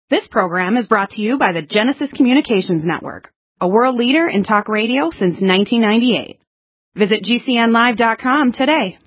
This program is brought to you by the Genesis Communications Network, a world leader in talk radio since 1998. Visit GCNlive.com today.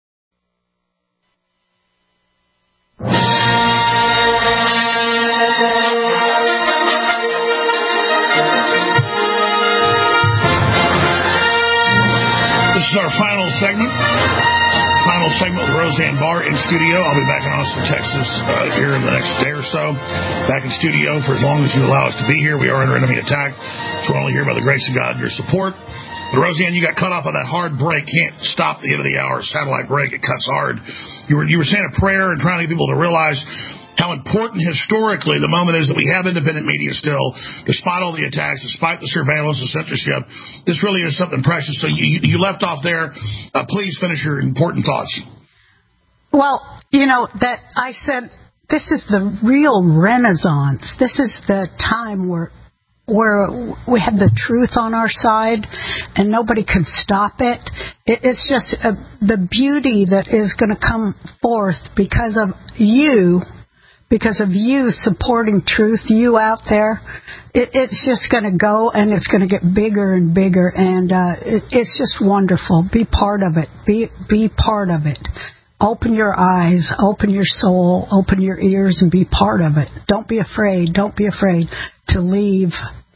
This is our final segment. Final segment with Roseanne Barr in studio. I'll be back in Austin, Texas here in the next day or so. Back in studio for as long as you allow us to be here. We are under enemy attack, so we're only here by the grace of God and your support. But Roseanne, you got cut off on that hard break. Can't stop the end of the hour. Satellite break. It cuts hard. You were saying a prayer and trying to get people to realize how important historically the moment is that we have independent media still, despite all the attacks, despite the surveillance, the censorship. This really is something precious. So you left off there. Please finish your important thoughts. Well, that I said this is the real Renaissance. This is the time where we have the truth on our side and nobody can stop it. It's just the beauty that is going to come forth because of you supporting truth, you out there. It's just going to go, and it's going to get bigger and bigger, and it's just wonderful. Be part of it. Be part of it. Open your eyes, open your soul, open your ears, and be part of it. Don't be afraid. Don't be afraid to leave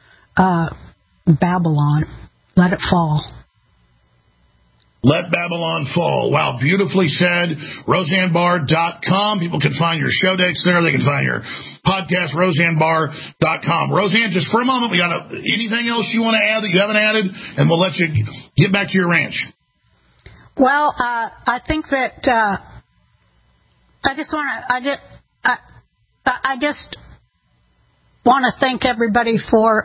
Babylon. Let it fall. Let Babylon fall. Wow, beautifully said. RoseanneBarr.com. People can find your show dates there. They can find your podcast, RoseanneBarr.com. Roseanne, just for a moment, we got anything else you want to add that you haven't added, and we'll let you get back to your ranch. Well, I think that I just want to thank everybody for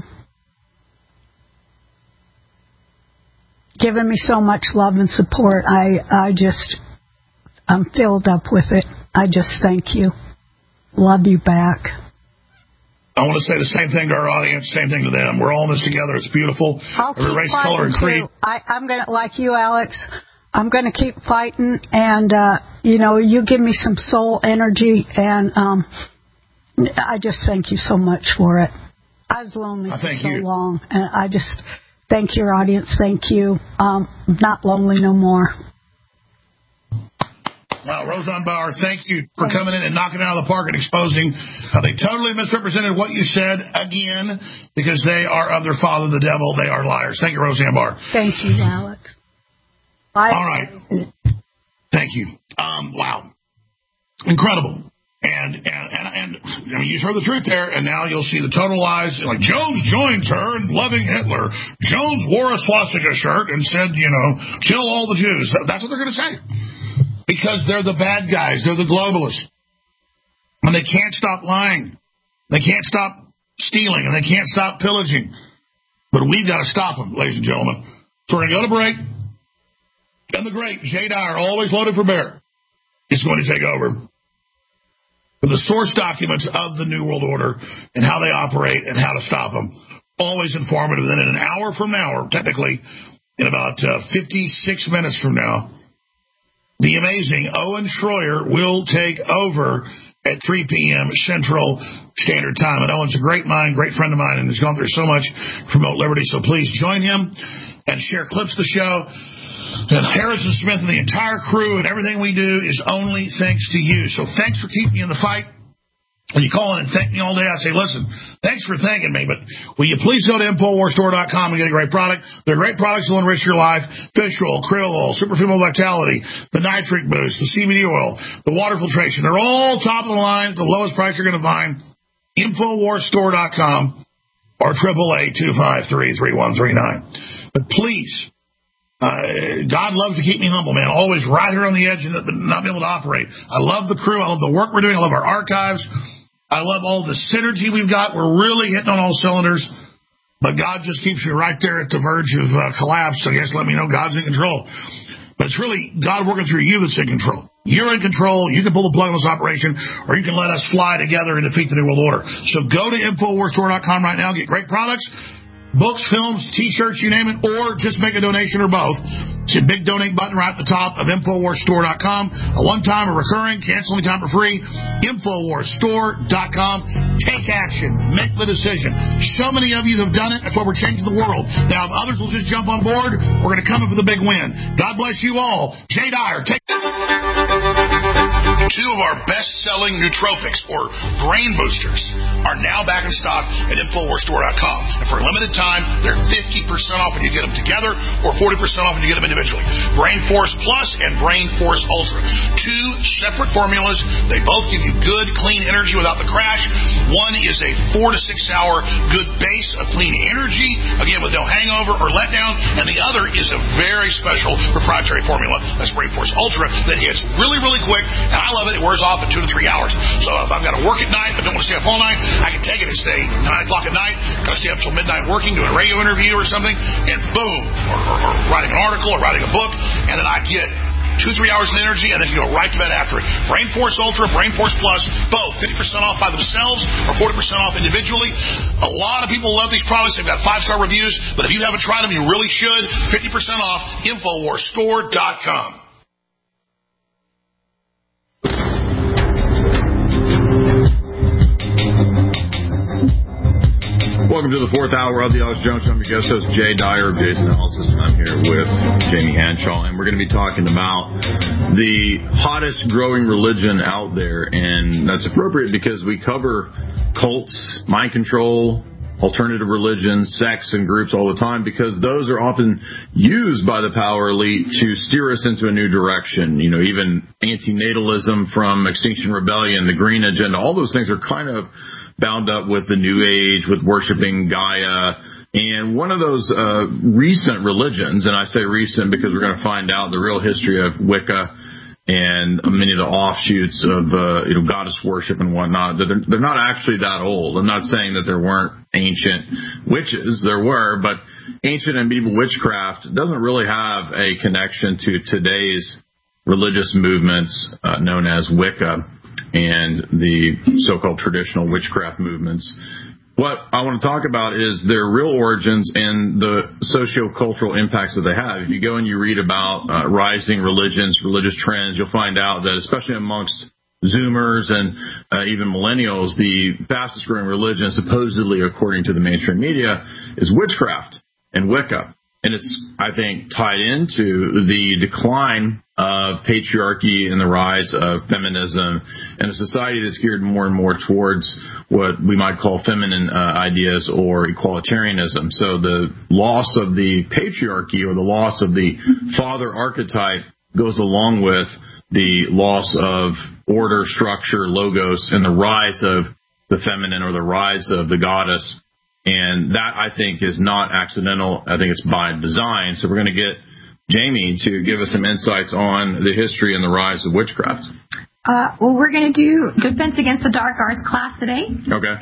giving me so much love and support. I'm filled up with it. I just thank you. Love you back. I want to say the same thing to our audience, same thing to them. We're all in this together. It's beautiful. I'll Every keep race, color, and creed. I'm going to, like you, Alex, I'm going to keep fighting, and, you give me some soul energy, and I just thank you so much for it. I was lonely for so long, and I just thank your audience. Thank you. Not lonely no more. Wow, Roseanne Barr, thank you for coming in and knocking it out of the park and exposing how they totally misrepresented what you said again, because they are of their father, the devil. They are liars. Thank you, Roseanne Barr. Thank you, Alex. Bye. All right. Thank you. Wow. Incredible. And I mean, you heard the truth there, and now you'll see the total lies. Like, Jones joins her in loving Hitler. Jones wore a swastika shirt and said, kill all the Jews. That's what they're going to say. Because they're the bad guys. They're the globalists. And they can't stop lying. They can't stop stealing, and they can't stop pillaging. But we've got to stop them, ladies and gentlemen. So we're going to go to break. And the great Jay Dyer, always loaded for bear, is going to take over with the source documents of the New World Order and how they operate and how to stop them. Always informative. Then in an hour from now, or technically in about 56 minutes from now, the amazing Owen Schroyer will take over at 3 p.m. Central Standard Time. And Owen's a great mind, great friend of mine, and has gone through so much to promote liberty. So please join him and share clips of the show. And Harrison Smith and the entire crew and everything we do is only thanks to you. So thanks for keeping me in the fight. When you call in and thank me all day, I say, listen, thanks for thanking me, but will you please go to InfoWarsStore.com and get a great product? They're great products that will enrich your life. Fish oil, krill oil, super female vitality, the nitric boost, the CBD oil, the water filtration. They're all top of the line at the lowest price you're going to find. InfoWarsStore.com or 888-253-3139. But please, God loves to keep me humble, man. Always right here on the edge and not be able to operate. I love the crew. I love the work we're doing. I love our archives. I love all the synergy we've got. We're really hitting on all cylinders. But God just keeps you right there at the verge of collapse. So I guess let me know God's in control. But it's really God working through you that's in control. You're in control. You can pull the plug on this operation, or you can let us fly together and defeat the New World Order. So go to InfoWarsStore.com right now. Get great products. books, films, T-shirts, you name it, or just make a donation or both. It's a big donate button right at the top of InfoWarsStore.com. A one-time or recurring, cancel anytime for free. InfoWarsStore.com. Take action. Make the decision. So many of you have done it. That's why we're changing the world. Now, if others will just jump on board, we're going to come up with a big win. God bless you all. Jay Dyer, take... Two of our best-selling nootropics, or brain boosters, are now back in stock at InfoWarsStore.com. And for a limited time, they're 50% off when you get them together, or 40% off when you get them individually. Brain Force Plus and Brain Force Ultra. Two separate formulas. They both give you good, clean energy without the crash. One is a 4 to 6 hour good base of clean energy, again, with no hangover or letdown. And the other is a very special proprietary formula, that's Brain Force Ultra, that hits really, really quick. And I love it. It wears off in 2 to 3 hours. So if I've got to work at night but don't want to stay up all night, I can take it and stay 9 o'clock at night. Got to stay up till midnight working, doing a radio interview or something, and boom, or writing an article or writing a book, and then I get 2-3 hours of energy, and then you go right to bed after it. Brain Force Ultra, Brain Force Plus, both 50% off by themselves or 40% off individually. A lot of people love these products. They've got 5-star reviews, but if you haven't tried them, you really should. 50% off, InfoWarsStore.com. Welcome to the fourth hour of the Alex Jones Show. I'm your guest host, Jay Dyer of Jason Analysis, and I'm here with Jamie Hanshaw, and we're going to be talking about the hottest growing religion out there, and that's appropriate because we cover cults, mind control, alternative religions, sects, and groups all the time because those are often used by the power elite to steer us into a new direction. You know, even antinatalism from Extinction Rebellion, the Green Agenda, all those things are kind of bound up with the New Age, with worshiping Gaia. And one of those recent religions, and I say recent because we're going to find out the real history of Wicca and many of the offshoots of goddess worship and whatnot, they're not actually that old. I'm not saying that there weren't ancient witches. There were, but ancient and medieval witchcraft doesn't really have a connection to today's religious movements known as Wicca and the so-called traditional witchcraft movements. What I want to talk about is their real origins and the socio-cultural impacts that they have. If you go and you read about rising religions, religious trends, you'll find out that especially amongst Zoomers and even millennials, the fastest growing religion, supposedly according to the mainstream media, is witchcraft and Wicca. And it's, I think, tied into the decline of patriarchy and the rise of feminism and a society that's geared more and more towards what we might call feminine ideas or equalitarianism. So the loss of the patriarchy or the loss of the father archetype goes along with the loss of order, structure, logos, and the rise of the feminine or the rise of the goddess. And that, I think, is not accidental. I think it's by design. So we're going to get Jamie to give us some insights on the history and the rise of witchcraft. Well, we're going to do Defense Against the Dark Arts class today. Okay.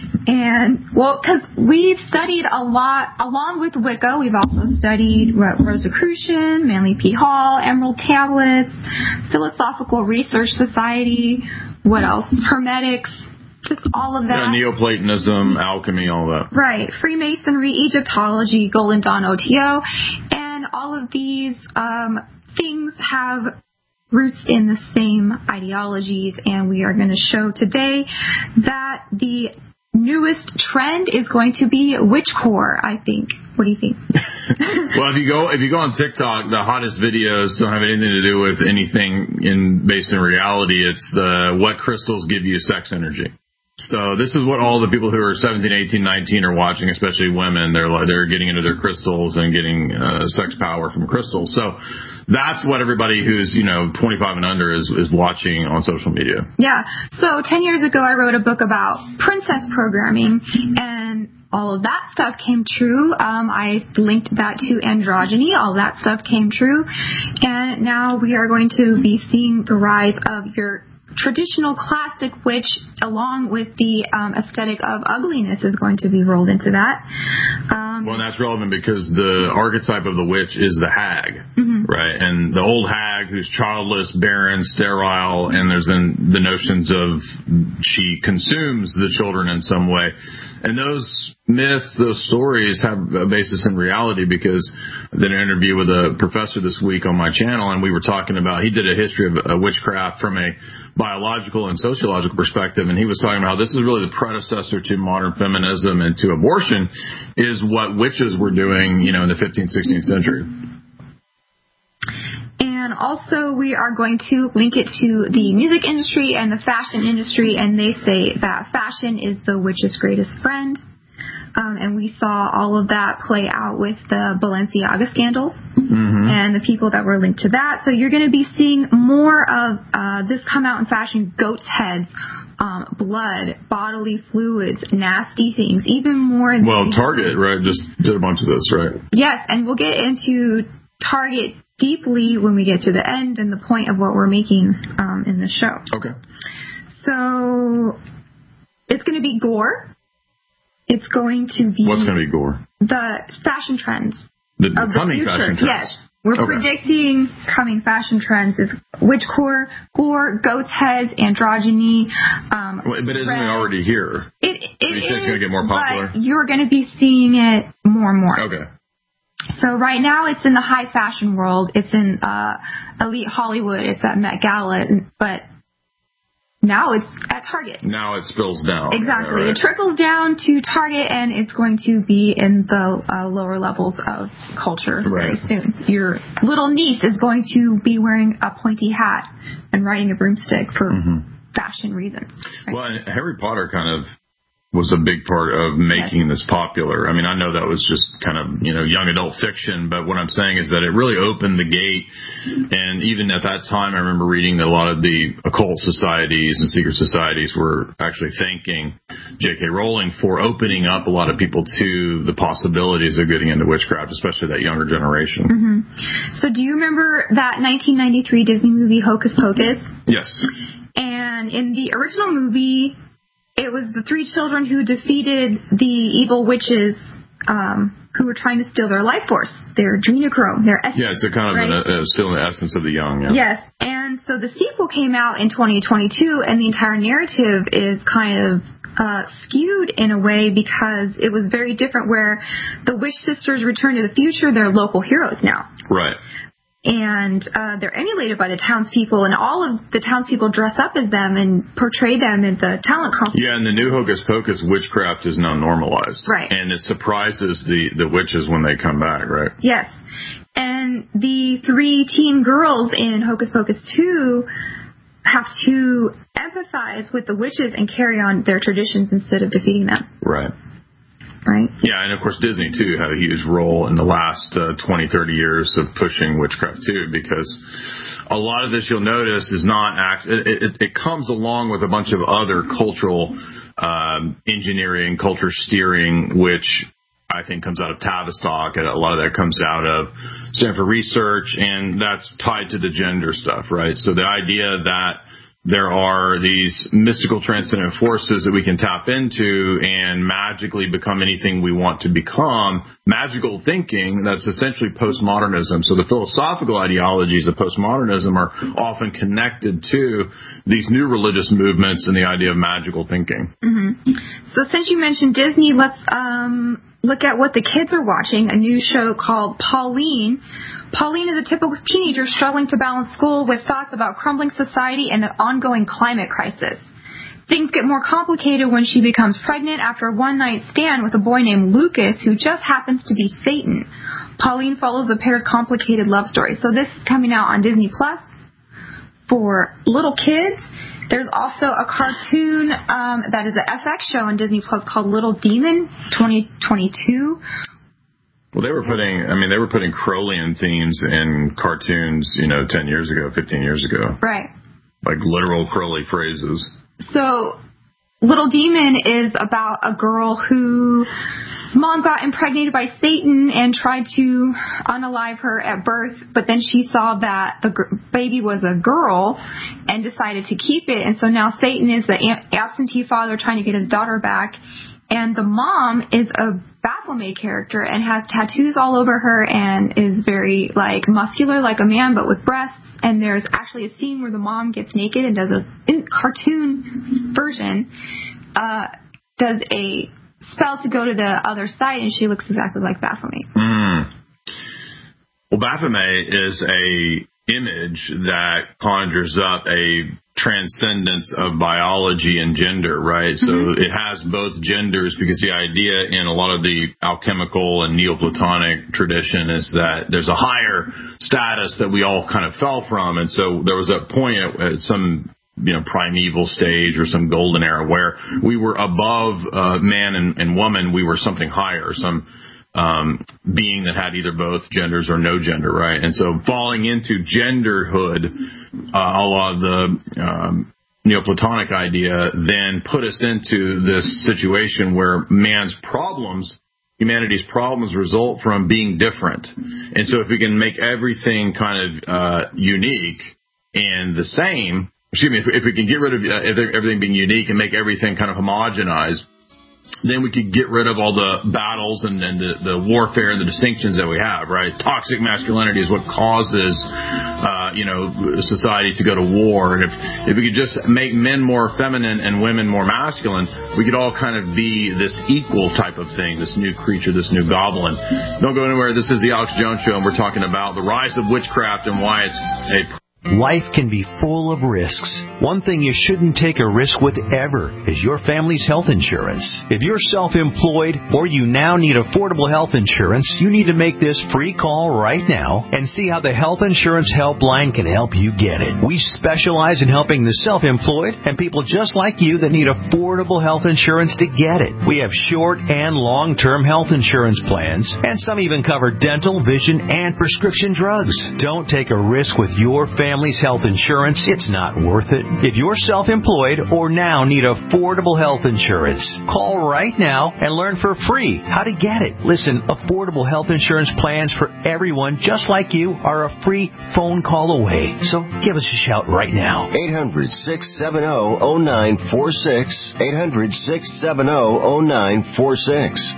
And, well, because we've studied a lot, along with Wicca, we've also studied Rosicrucian, Manly P. Hall, Emerald Tablets, Philosophical Research Society, what else? Hermetics. Just all of that. Yeah, Neoplatonism, alchemy, all that. Right. Freemasonry, Egyptology, Golden Dawn OTO. And all of these things have roots in the same ideologies. And we are going to show today that the newest trend is going to be witchcore, I think. What do you think? Well, if you go on TikTok, the hottest videos don't have anything to do with anything based in reality. It's what crystals give you sex energy. So this is what all the people who are 17, 18, 19 are watching, especially women. They're getting into their crystals and getting sex power from crystals. So that's what everybody who's 25 and under is watching on social media. Yeah. So 10 years ago, I wrote a book about princess programming, and all of that stuff came true. I linked that to androgyny. All that stuff came true. And now we are going to be seeing the rise of your traditional classic witch, along with the aesthetic of ugliness, is going to be rolled into that. Well, and that's relevant because the archetype of the witch is the hag, right? And the old hag who's childless, barren, sterile, and there's then the notions of she consumes the children in some way. And those myths, those stories have a basis in reality, because I did an interview with a professor this week on my channel, and we were talking about, he did a history of witchcraft from a biological and sociological perspective, and he was talking about how this is really the predecessor to modern feminism and to abortion, is what witches were doing, in the 15th, 16th century. And also we are going to link it to the music industry and the fashion industry, and they say that fashion is the witch's greatest friend. And we saw all of that play out with the Balenciaga scandals and the people that were linked to that. So you're going to be seeing more of this come out in fashion: goat's heads, blood, bodily fluids, nasty things, even more. Well, Target, right, just did a bunch of this, right? Yes, and we'll get into Target deeply when we get to the end and the point of what we're making in the show. Okay. So it's going to be gore. It's going to be... What's going to be gore? The fashion trends. The future. coming fashion trends? Yes. We're predicting coming fashion trends is witchcore, gore, goat's heads, androgyny. But isn't it already here? It is. It's going to get more popular? But you're going to be seeing it more and more. Okay. So right now it's in the high fashion world. It's in elite Hollywood. It's at Met Gala. But now it's at Target. Now it spills down. Exactly. Right. It trickles down to Target, and it's going to be in the lower levels of culture very soon. Your little niece is going to be wearing a pointy hat and riding a broomstick for fashion reasons. Right? Well, and Harry Potter kind of was a big part of making this popular. I mean, I know that was just kind of, young adult fiction, but what I'm saying is that it really opened the gate. And even at that time, I remember reading that a lot of the occult societies and secret societies were actually thanking J.K. Rowling for opening up a lot of people to the possibilities of getting into witchcraft, especially that younger generation. So do you remember that 1993 Disney movie Hocus Pocus? Yes. And in the original movie, it was the three children who defeated the evil witches who were trying to steal their life force, their adrenochrome, their essence. Yeah, it's a kind of still the essence of the young. Yeah. Yes, and so the sequel came out in 2022, and the entire narrative is kind of skewed in a way because it was very different, where the witch sisters return to the future. They're local heroes now. Right. And they're emulated by the townspeople, and all of the townspeople dress up as them and portray them in the talent competition. Yeah, and the new Hocus Pocus, witchcraft is now normalized. Right. And it surprises the witches when they come back, right? Yes. And the three teen girls in Hocus Pocus 2 have to empathize with the witches and carry on their traditions instead of defeating them. Right. Right? Yeah, and of course Disney, too, had a huge role in the last 20, 30 years of pushing witchcraft, too, because a lot of this, you'll notice, is not it comes along with a bunch of other cultural engineering, culture steering, which I think comes out of Tavistock, and a lot of that comes out of Stanford Research, and that's tied to the gender stuff, right? So the idea that there are these mystical transcendent forces that we can tap into and magically become anything we want to become. Magical thinking, that's essentially postmodernism. So the philosophical ideologies of postmodernism are often connected to these new religious movements and the idea of magical thinking. So since you mentioned Disney, let's look at what the kids are watching. A new show called Pauline. Pauline is a typical teenager struggling to balance school with thoughts about crumbling society and the ongoing climate crisis. Things get more complicated when she becomes pregnant after a one-night stand with a boy named Lucas, who just happens to be Satan. Pauline follows the pair's complicated love story. So this is coming out on Disney Plus for little kids. There's also a cartoon that is an FX show on Disney Plus called Little Demon 2022. Well, they were putting Crowleyan themes in cartoons, 10 years ago, 15 years ago. Right. Like literal Crowley phrases. So Little Demon is about a girl whose mom got impregnated by Satan and tried to unalive her at birth, but then she saw that the baby was a girl and decided to keep it. And so now Satan is the absentee father trying to get his daughter back. And the mom is a Baphomet character and has tattoos all over her and is very muscular like a man but with breasts. And there's actually a scene where the mom gets naked and does a cartoon version, does a spell to go to the other site, and she looks exactly like Baphomet. Well, Baphomet is a image that conjures up a transcendence of biology and gender, right? So it has both genders, because the idea in a lot of the alchemical and Neoplatonic tradition is that there's a higher status that we all kind of fell from. And so there was a point at some primeval stage or some golden era where we were above man and woman. We were something higher, some being that had either both genders or no gender, right? And so falling into genderhood, a la the Neoplatonic idea, then put us into this situation where humanity's problems result from being different. And so if we can make everything kind of unique and the same, if we can get rid of everything being unique and make everything kind of homogenized, then we could get rid of all the battles and the warfare and the distinctions that we have, right? Toxic masculinity is what causes, society to go to war. And if we could just make men more feminine and women more masculine, we could all kind of be this equal type of thing, this new creature, this new goblin. Don't go anywhere. This is the Alex Jones Show, and we're talking about the rise of witchcraft and why it's a Life can be full of risks. One thing you shouldn't take a risk with ever is your family's health insurance. If you're self-employed or you now need affordable health insurance, you need to make this free call right now and see how the Health Insurance Helpline can help you get it. We specialize in helping the self-employed and people just like you that need affordable health insurance to get it. We have short and long-term health insurance plans, and some even cover dental, vision, and prescription drugs. Don't take a risk with your family's health insurance. It's not worth it. If you're self-employed or now need affordable health insurance, call right now and learn for free how to get it. Listen, affordable health insurance plans for everyone just like you are a free phone call away. So give us a shout right now. 800-670-0946. 800-670-0946.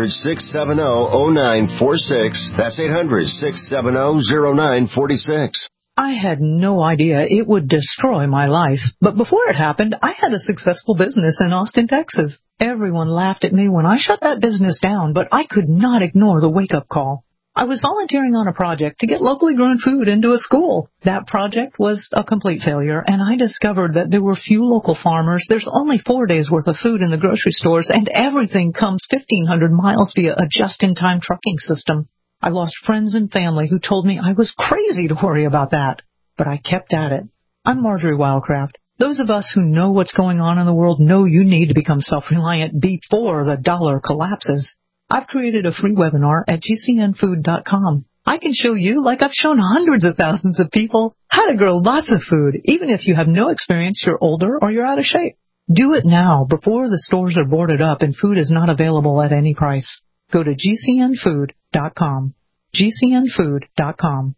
800-670-0946. That's 800-670-0946. I had no idea it would destroy my life. But before it happened, I had a successful business in Austin, Texas. Everyone laughed at me when I shut that business down, but I could not ignore the wake-up call. I was volunteering on a project to get locally grown food into a school. That project was a complete failure, and I discovered that there were few local farmers. There's only 4 days' worth of food in the grocery stores, and everything comes 1,500 miles via a just-in-time trucking system. I lost friends and family who told me I was crazy to worry about that. But I kept at it. I'm Marjorie Wildcraft. Those of us who know what's going on in the world know you need to become self-reliant before the dollar collapses. I've created a free webinar at gcnfood.com. I can show you, like I've shown hundreds of thousands of people, how to grow lots of food, even if you have no experience, you're older, or you're out of shape. Do it now before the stores are boarded up and food is not available at any price. Go to gcnfood.com. gcnfood.com.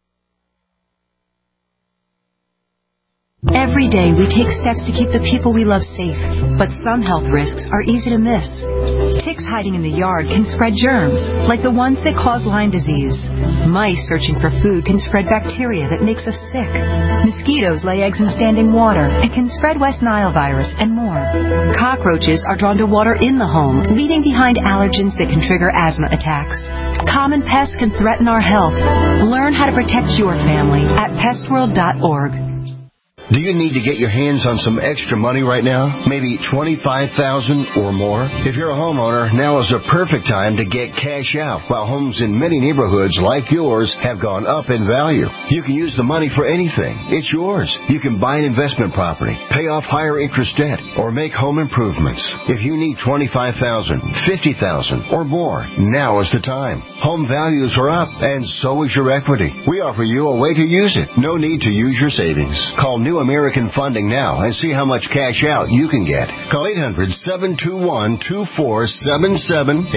Every day we take steps to keep the people we love safe, but some health risks are easy to miss. Ticks hiding in the yard can spread germs, like the ones that cause Lyme disease. Mice searching for food can spread bacteria that makes us sick. Mosquitoes lay eggs in standing water and can spread West Nile virus and more. Cockroaches are drawn to water in the home, leaving behind allergens that can trigger asthma attacks. Common pests can threaten our health. Learn how to protect your family at pestworld.org. Do you need to get your hands on some extra money right now? Maybe $25,000 or more? If you're a homeowner, now is a perfect time to get cash out while homes in many neighborhoods like yours have gone up in value. You can use the money for anything. It's yours. You can buy an investment property, pay off higher interest debt, or make home improvements. If you need $25,000, $50,000 or more, now is the time. Home values are up, and so is your equity. We offer you a way to use it. No need to use your savings. Call New American Funding now and see how much cash out you can get. Call 800-721-2477.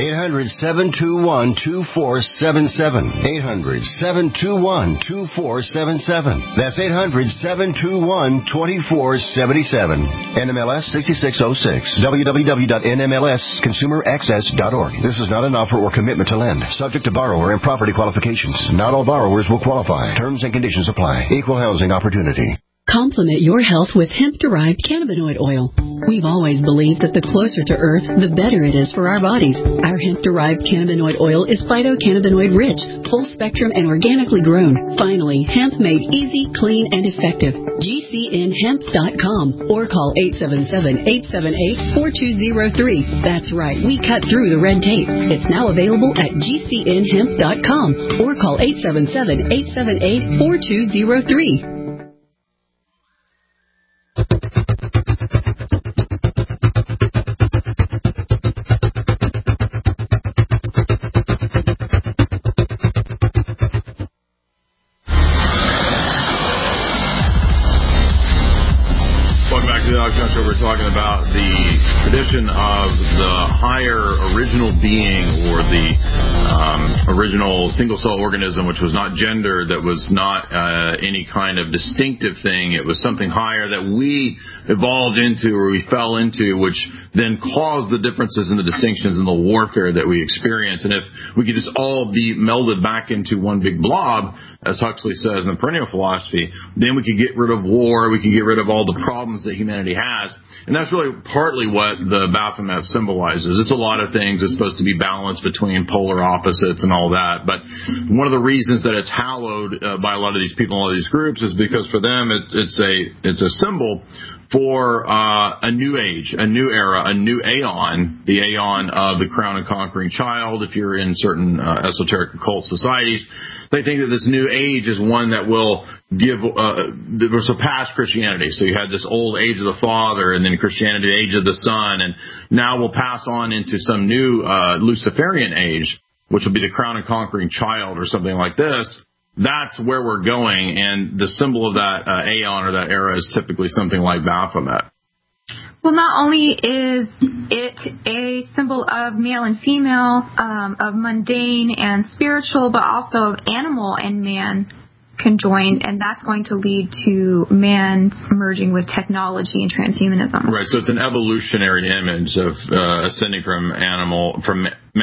800-721-2477. 800-721-2477. That's 800-721-2477. NMLS 6606. www.nmlsconsumeraccess.org. This is not an offer or commitment to lend. Subject to borrower and property qualifications. Not all borrowers will qualify. Terms and conditions apply. Equal housing opportunity. Complement your health with hemp-derived cannabinoid oil. We've always believed that the closer to Earth, the better it is for our bodies. Our hemp-derived cannabinoid oil is phytocannabinoid-rich, full-spectrum, and organically grown. Finally, hemp made easy, clean, and effective. GCNhemp.com or call 877-878-4203. That's right, we cut through the red tape. It's now available at GCNhemp.com or call 877-878-4203. We're talking about the tradition of the higher original being, or the original single-cell organism, which was not gender, that was not any kind of distinctive thing. It was something higher that we evolved into, or we fell into, which then caused the differences and the distinctions and the warfare that we experience. And if we could just all be melded back into one big blob, as Huxley says in the perennial philosophy, then we could get rid of war, we could get rid of all the problems that humanity has. And that's really partly what the Baphomet symbolizes. It's a lot of things. It's supposed to be balanced between polar opposites and all that. But one of the reasons that it's hallowed by a lot of these people, a lot of these groups, is because for them it's a symbol for a new age, a new era, a new aeon, the aeon of the crown and conquering child. If you're in certain esoteric occult societies, they think that this new age is one that will surpass Christianity. So you had this old age of the Father, and then Christianity, the age of the Son, and now we'll pass on into some new Luciferian age, which will be the crown and conquering child or something like this. That's where we're going, and the symbol of that aeon or that era is typically something like Baphomet. Well, not only is it a symbol of male and female, of mundane and spiritual, but also of animal and man conjoined, and that's going to lead to man's merging with technology and transhumanism. Right, so it's an evolutionary image of ascending from animal to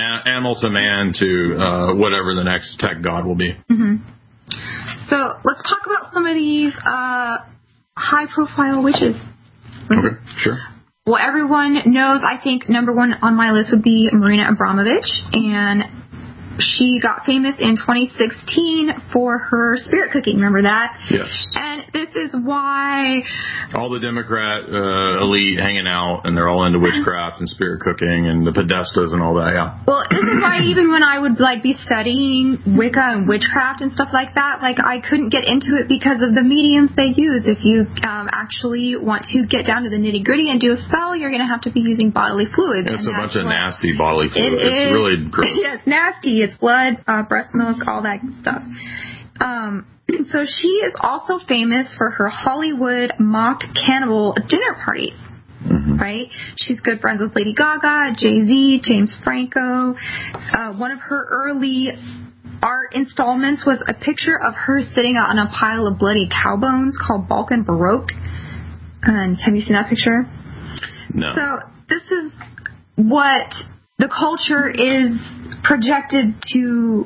man to whatever the next tech god will be. Mm-hmm. So let's talk about some of these high-profile witches. Okay, sure. Well, everyone knows, I think, number one on my list would be Marina Abramovich, and she got famous in 2016 for her spirit cooking. Remember that? Yes. And this is why all the Democrat elite hanging out, and they're all into witchcraft and spirit cooking and the Podestas and all that. Yeah. Well, this is why even when I would be studying Wicca and witchcraft and stuff like that, I couldn't get into it because of the mediums they use. If you actually want to get down to the nitty gritty and do a spell, you're going to have to be using bodily fluids. It's a bunch of nasty bodily fluids. It's really gross. Yes, nasty. It's blood, breast milk, all that stuff. So she is also famous for her Hollywood mock cannibal dinner parties. Mm-hmm. Right? She's good friends with Lady Gaga, Jay-Z, James Franco. One of her early art installments was a picture of her sitting on a pile of bloody cow bones called Balkan Baroque. And have you seen that picture? No. So this is what the culture is projected to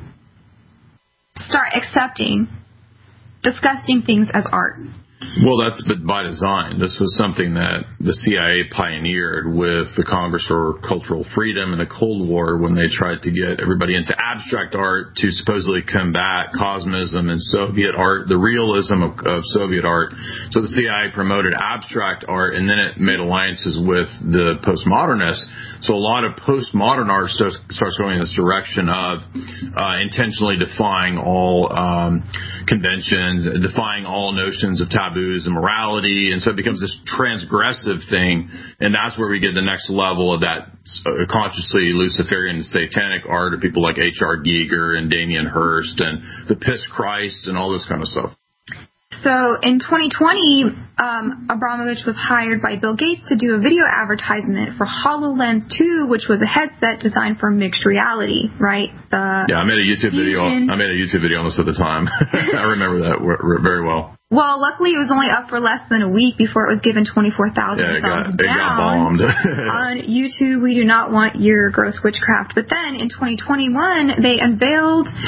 start accepting disgusting things as art. Well, that's by design. This was something that the CIA pioneered with the Congress for Cultural Freedom in the Cold War, when they tried to get everybody into abstract art to supposedly combat Cosmism and Soviet art, the realism of Soviet art. So the CIA promoted abstract art, and then it made alliances with the postmodernists. So a lot of postmodern art starts going in this direction of intentionally defying all conventions, defying all notions of taboos and morality, and so it becomes this transgressive thing, and that's where we get the next level of that consciously Luciferian satanic art of people like H.R. Giger and Damien Hirst and the Piss Christ and all this kind of stuff. So in 2020, Abramovich was hired by Bill Gates to do a video advertisement for HoloLens 2, which was a headset designed for mixed reality, right? I made a YouTube video. I made a YouTube video on this at the time. I remember that very well. Well, luckily it was only up for less than a week before it was given 24,000 thumbs down. It got bombed. On YouTube, we do not want your gross witchcraft. But then in 2021, they unveiled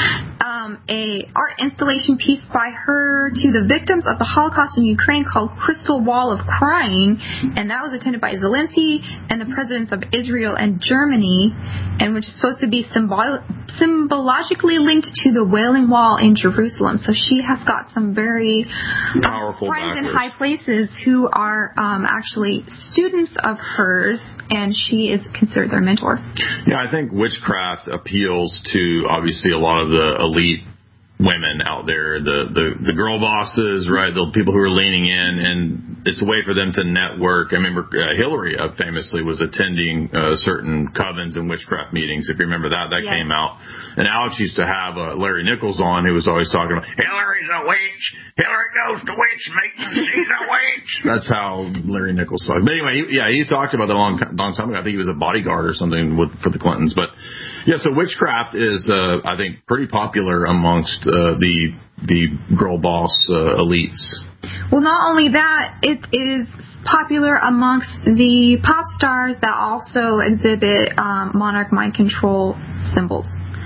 a art installation piece by her to the victims of the Holocaust in Ukraine called Crystal Wall of Crying, and that was attended by Zelensky and the presidents of Israel and Germany, and which is supposed to be symbologically linked to the Wailing Wall in Jerusalem. So she has got some very powerful friends in high places who are actually students of hers, and she is considered their mentor. Yeah, I think witchcraft appeals to obviously a lot of the elite women out there, the girl bosses, right? The people who are leaning in, and it's a way for them to network. I remember Hillary famously was attending certain covens and witchcraft meetings. If you remember that came out. And Alex used to have Larry Nichols on, who was always talking about, Hillary's a witch. Hillary goes to witch meetings. She's a witch. That's how Larry Nichols talked. But anyway, he talked about that a long time ago. I think he was a bodyguard or something for the Clintons. But yeah, so witchcraft is, I think, pretty popular amongst the girl boss elites. Well, not only that, it is popular amongst the pop stars that also exhibit monarch mind control symbols.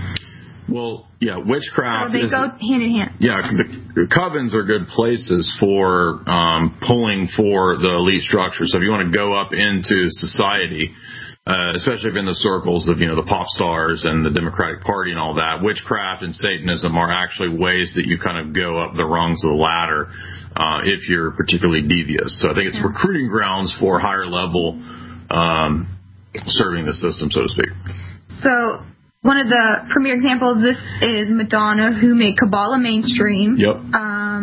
Well, yeah, witchcraft. So they go hand in hand. Yeah, the covens are good places for pulling for the elite structure. So if you want to go up into society, especially if in the circles of, the pop stars and the Democratic Party and all that, witchcraft and Satanism are actually ways that you kind of go up the rungs of the ladder if you're particularly devious. So I think it's recruiting grounds for higher level serving the system, so to speak. So one of the premier examples of this is Madonna, who made Kabbalah mainstream. Yep.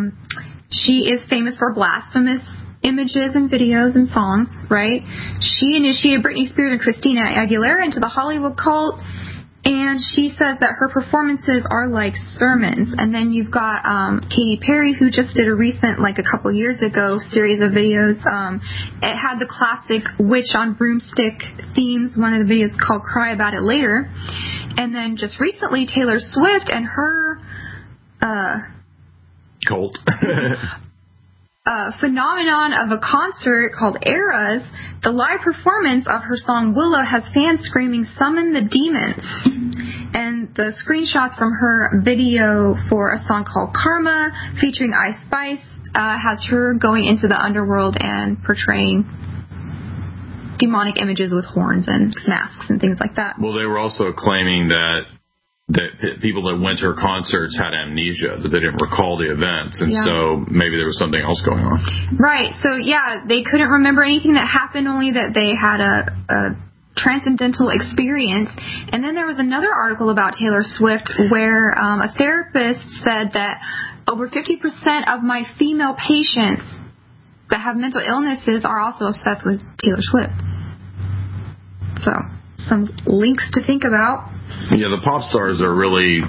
She is famous for blasphemous images and videos and songs, right? She initiated Britney Spears and Christina Aguilera into the Hollywood cult, and she says that her performances are like sermons. And then you've got Katy Perry, who just did a recent, a couple years ago, series of videos. It had the classic witch on broomstick themes. One of the videos called Cry About It Later. And then just recently, Taylor Swift and her cult phenomenon of a concert called Eras. The live performance of her song Willow has fans screaming, "Summon the demons." And the screenshots from her video for a song called Karma, featuring Ice Spice, has her going into the underworld and portraying demonic images with horns and masks and things like that. Well, they were also claiming that people that went to her concerts had amnesia, that they didn't recall the events, and so maybe there was something else going on. Right. So, they couldn't remember anything that happened, only that they had a transcendental experience. And then there was another article about Taylor Swift where a therapist said that over 50% of my female patients that have mental illnesses are also obsessed with Taylor Swift. So, some links to think about. Yeah, the pop stars are really,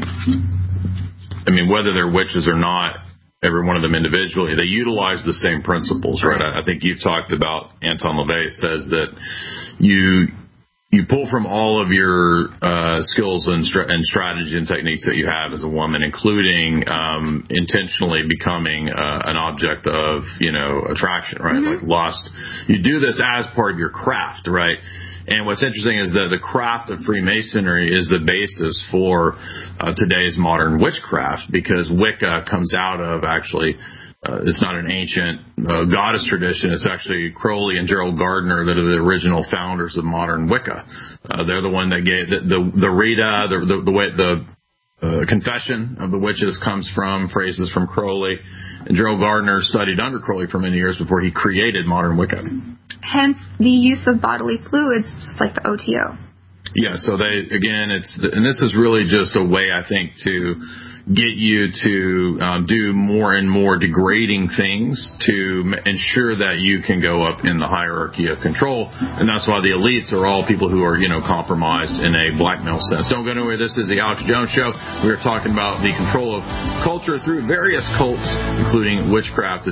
whether they're witches or not, every one of them individually, they utilize the same principles, right? I think you've talked about, Anton LaVey says that you pull from all of your skills and strategy and techniques that you have as a woman, including intentionally becoming an object of, attraction, right? Like lust. You do this as part of your craft, right? And what's interesting is that the craft of Freemasonry is the basis for today's modern witchcraft, because Wicca comes out of it's not an ancient goddess tradition. It's actually Crowley and Gerald Gardner that are the original founders of modern Wicca. They're the one that gave the Rita, the way the confession of the witches comes from phrases from Crowley. And Gerald Gardner studied under Crowley for many years before he created modern Wicca. Hence the use of bodily fluids, just like the OTO. Yeah, so and this is really just a way, I think, to get you to do more and more degrading things to ensure that you can go up in the hierarchy of control. And that's why the elites are all people who are, compromised in a blackmail sense. Don't go nowhere. This is the Alex Jones Show. We are talking about the control of culture through various cults, including witchcraft.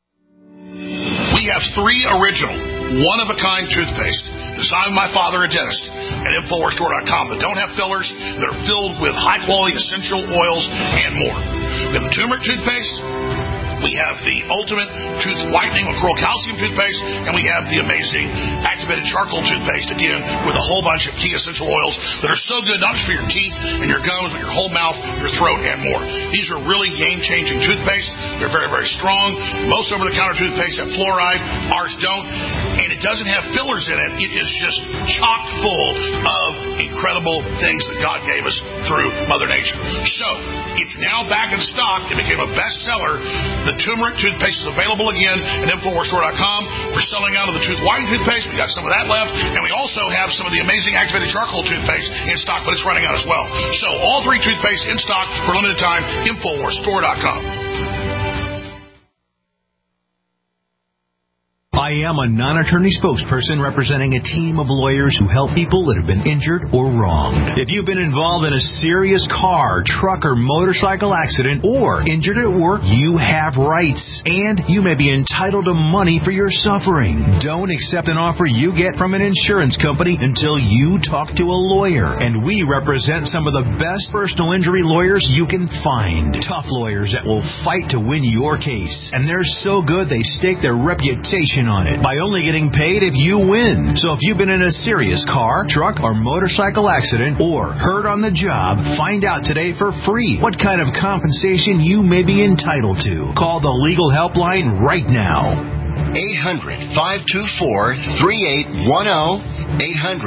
We have 3 original, one-of-a-kind toothpaste designed by my father, a dentist, at InfoWarsStore.com that don't have fillers, that are filled with high-quality essential oils and more. We have the turmeric toothpaste. We We have the ultimate tooth whitening with Coral Calcium toothpaste, and we have the amazing activated charcoal toothpaste, again, with a whole bunch of key essential oils that are so good, not just for your teeth and your gums, but your whole mouth, your throat, and more. These are really game-changing toothpaste. They're very, very strong. Most over-the-counter toothpaste have fluoride. Ours don't. And it doesn't have fillers in it. It is just chock full of incredible things that God gave us through Mother Nature. So, it's now back in stock. It became a bestseller. The turmeric toothpaste is available again at InfoWarsStore.com. We're selling out of the tooth whitening toothpaste. We got some of that left. And we also have some of the amazing activated charcoal toothpaste in stock, but it's running out as well. So, all three toothpaste in stock for a limited time. InfoWarsStore.com. I am a non-attorney spokesperson representing a team of lawyers who help people that have been injured or wronged. If you've been involved in a serious car, truck, or motorcycle accident or injured at work, you have rights, and you may be entitled to money for your suffering. Don't accept an offer you get from an insurance company until you talk to a lawyer, and we represent some of the best personal injury lawyers you can find. Tough lawyers that will fight to win your case, and they're so good they stake their reputation on it by only getting paid if you win. So if you've been in a serious car, truck, or motorcycle accident or hurt on the job, find out today for free what kind of compensation you may be entitled to. Call the legal helpline right now. 800-524-3810.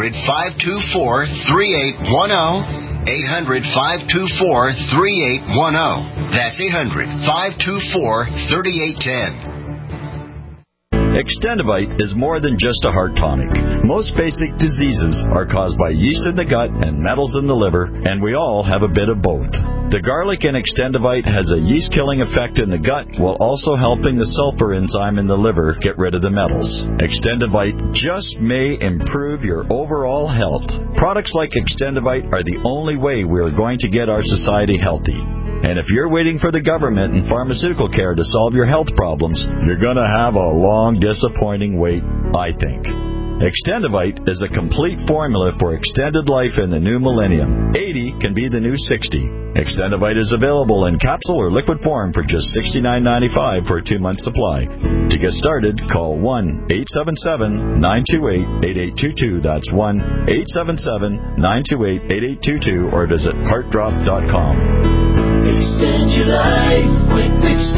800-524-3810. 800-524-3810. That's 800-524-3810. Extendivite is more than just a heart tonic. Most basic diseases are caused by yeast in the gut and metals in the liver, and we all have a bit of both. The garlic in Extendivite has a yeast-killing effect in the gut while also helping the sulfur enzyme in the liver get rid of the metals. Extendivite just may improve your overall health. Products like Extendivite are the only way we are going to get our society healthy. And if you're waiting for the government and pharmaceutical care to solve your health problems, you're going to have a long, disappointing wait, I think. Extendivite is a complete formula for extended life in the new millennium. 80 can be the new 60. Extendivite is available in capsule or liquid form for just $69.95 for a 2-month supply. To get started, call 1-877-928-8822. That's 1-877-928-8822 or visit heartdrop.com. Extend your life with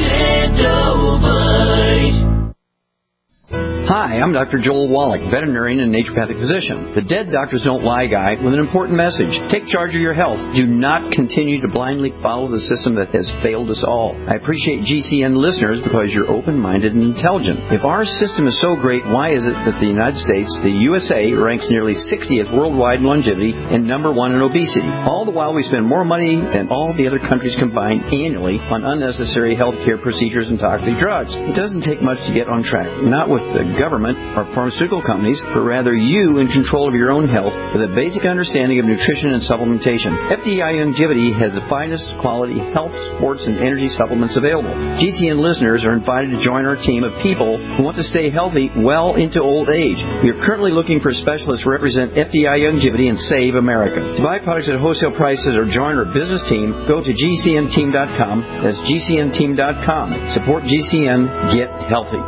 Extendivite. Hi, I'm Dr. Joel Wallach, veterinarian and naturopathic physician. The Dead Doctors Don't Lie guy with an important message. Take charge of your health. Do not continue to blindly follow the system that has failed us all. I appreciate GCN listeners because you're open-minded and intelligent. If our system is so great, why is it that the United States, the USA, ranks nearly 60th worldwide in longevity and number 1 in obesity? All the while we spend more money than all the other countries combined annually on unnecessary healthcare procedures and toxic drugs. It doesn't take much to get on track. Not with the government or pharmaceutical companies, but rather you in control of your own health with a basic understanding of nutrition and supplementation. FDI Longevity has the finest quality health, sports, and energy supplements available. GCN listeners are invited to join our team of people who want to stay healthy well into old age. We are currently looking for specialists to represent FDI Longevity and Save America. To buy products at wholesale prices or join our business team, go to GCNteam.com. That's GCNteam.com. Support GCN. Get healthy.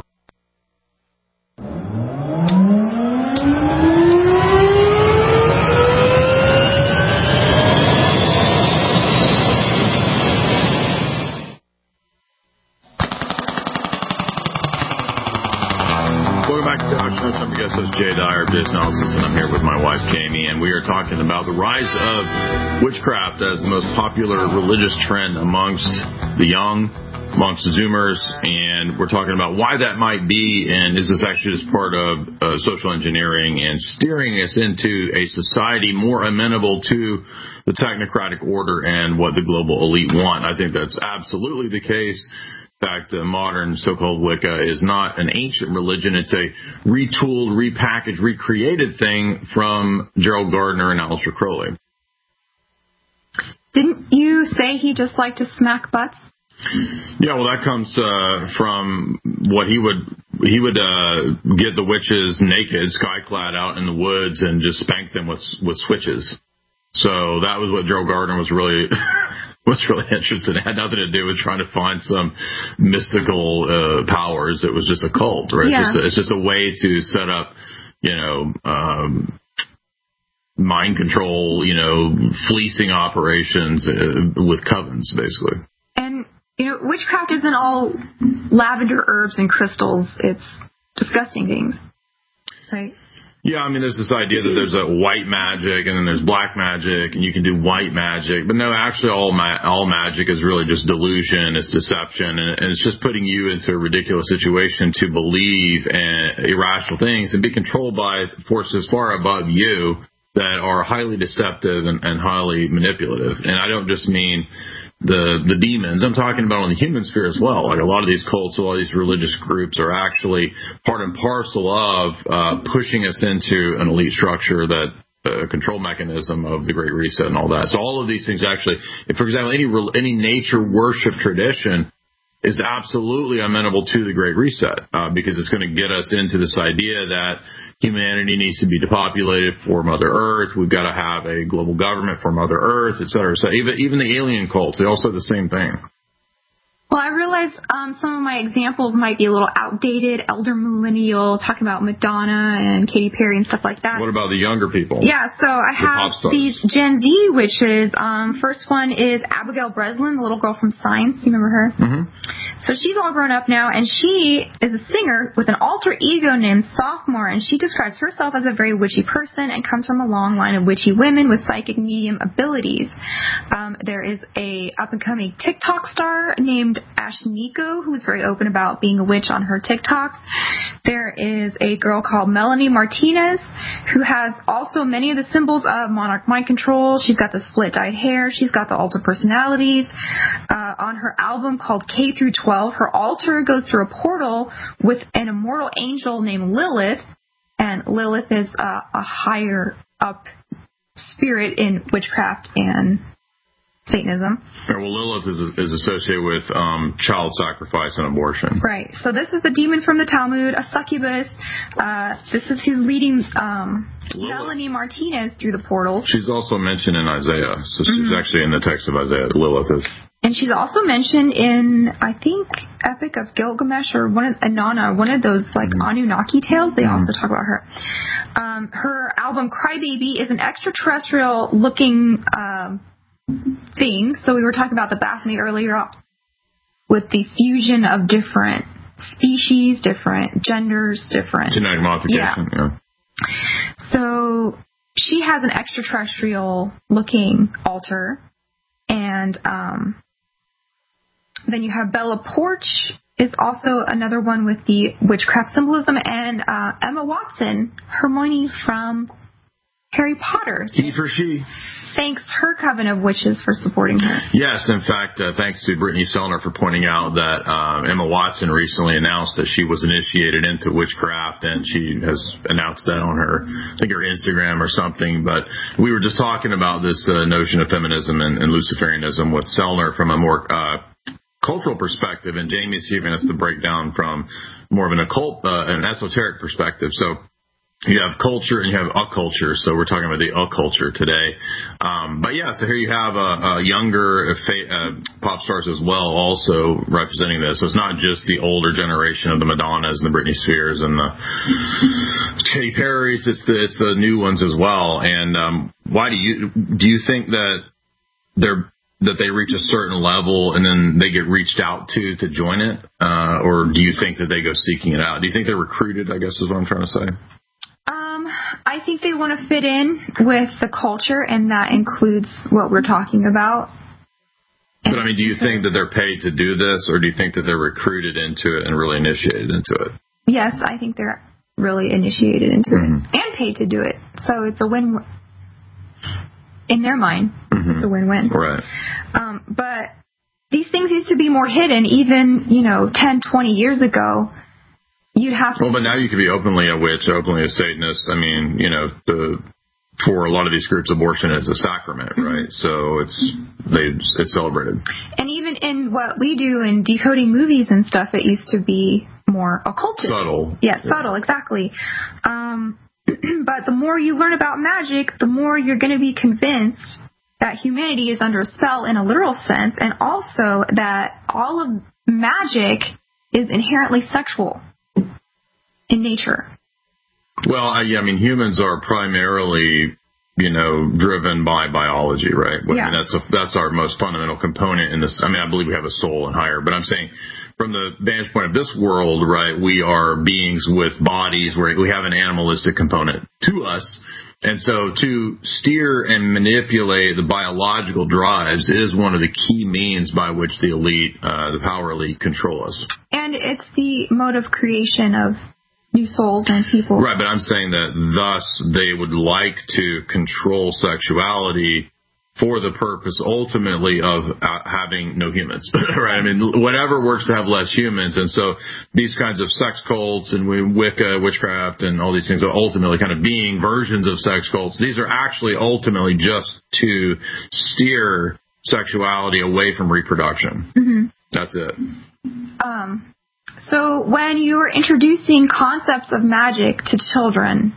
Jay Dyer, Business Analysis, and I'm here with my wife, Jamie, and we are talking about the rise of witchcraft as the most popular religious trend amongst the young, amongst the Zoomers, and we're talking about why that might be, and is this actually just part of social engineering and steering us into a society more amenable to the technocratic order and what the global elite want. I think that's absolutely the case. In fact, modern so-called Wicca is not an ancient religion. It's a retooled, repackaged, recreated thing from Gerald Gardner and Aleister Crowley. Didn't you say he just liked to smack butts? Yeah, well, that comes from what he would get the witches naked, sky-clad out in the woods and just spank them with switches. So that was what Gerald Gardner was really what's really interesting, it had nothing to do with trying to find some mystical powers. It was just a cult, right? Yeah. It's just a way to set up, mind control, fleecing operations with covens, basically. And, witchcraft isn't all lavender herbs and crystals. It's disgusting things, right? Yeah, I mean, there's this idea that there's a white magic and then there's black magic, and you can do white magic. But no, actually, all magic is really just delusion, it's deception, and it's just putting you into a ridiculous situation to believe irrational things and be controlled by forces far above you that are highly deceptive and highly manipulative. And I don't just mean the demons. I'm talking about on the human sphere as well. Like a lot of these cults, a lot of these religious groups are actually part and parcel of pushing us into an elite structure, that control mechanism of the Great Reset and all that. So all of these things actually, if, for example, any nature worship tradition is absolutely amenable to the Great Reset, because it's going to get us into this idea that humanity needs to be depopulated for Mother Earth. We've got to have a global government for Mother Earth, et cetera. So even the alien cults, they all say the same thing. Well, I realize some of my examples might be a little outdated, elder millennial, talking about Madonna and Katy Perry and stuff like that. What about the younger people? Yeah, so I have these Gen Z witches. First one is Abigail Breslin, the little girl from Science. You remember her? Mm-hmm. So she's all grown up now, and she is a singer with an alter ego named Sophomore, and she describes herself as a very witchy person and comes from a long line of witchy women with psychic medium abilities. There is a up-and-coming TikTok star named Ashniko, who's very open about being a witch on her TikToks. There is a girl called Melanie Martinez, who has also many of the symbols of monarch mind control. She's got the split-dyed hair. She's got the alter personalities. On her album called K through 12, her altar goes through a portal with an immortal angel named Lilith, and Lilith is a higher up spirit in witchcraft and Satanism. Yeah, well, Lilith is associated with child sacrifice and abortion. Right. So this is the demon from the Talmud, a succubus. This is who's leading Melanie Martinez through the portals. She's also mentioned in Isaiah. So she's actually in the text of Isaiah, Lilith is. And she's also mentioned in, I think, Epic of Gilgamesh or Inanna, one of those like Anunnaki tales. They also talk about her. Her album Crybaby is an extraterrestrial looking thing. So we were talking about the Baphomet earlier with the fusion of different species, different genders, different genetic modification. Yeah. So she has an extraterrestrial looking altar, and then you have Bella Porch is also another one with the witchcraft symbolism, and Emma Watson, Hermione from Harry Potter. He for she. Thanks her coven of witches for supporting her. Yes, in fact, thanks to Brittany Sellner for pointing out that Emma Watson recently announced that she was initiated into witchcraft, and she has announced that on her, I think, her Instagram or something. But we were just talking about this notion of feminism and Luciferianism with Sellner from a more cultural perspective, and Jamie's giving us the breakdown from more of an occult, an esoteric perspective. So you have culture and you have occulture, so we're talking about the occulture today. But yeah, so here you have younger pop stars as well also representing this. So it's not just the older generation of the Madonnas and the Britney Spears and the Katy Perrys, it's the new ones as well. And why do you think that they reach a certain level and then they get reached out to join it? Or do you think that they go seeking it out? Do you think they're recruited, I guess is what I'm trying to say? I think they want to fit in with the culture, and that includes what we're talking about. But, I mean, do you think that they're paid to do this, or do you think that they're recruited into it and really initiated into it? Yes, I think they're really initiated into it and paid to do it. So it's a win. In their mind, it's a win-win. Right. But these things used to be more hidden even, 10, 20 years ago. You'd have to. Well, but now you can be openly a witch, openly a Satanist. I mean, for a lot of these groups, abortion is a sacrament, right? So it's celebrated. And even in what we do in decoding movies and stuff, it used to be more occultic. Subtle. Yeah, subtle, exactly. But the more you learn about magic, the more you're going to be convinced that humanity is under a spell in a literal sense, and also that all of magic is inherently sexual in nature. Well, I mean, humans are primarily, driven by biology, right? Yeah. I mean, that's our most fundamental component in this. I mean, I believe we have a soul and higher, but I'm saying from the vantage point of this world, right, we are beings with bodies where we have an animalistic component to us. And so to steer and manipulate the biological drives is one of the key means by which the elite, the power elite, control us. And it's the mode of creation of new souls and people. Right, but I'm saying that thus they would like to control sexuality for the purpose ultimately of having no humans, right? I mean, whatever works to have less humans. And so these kinds of sex cults and Wicca, witchcraft, and all these things are ultimately kind of being versions of sex cults. These are actually ultimately just to steer sexuality away from reproduction. Mm-hmm. That's it. So when you're introducing concepts of magic to children,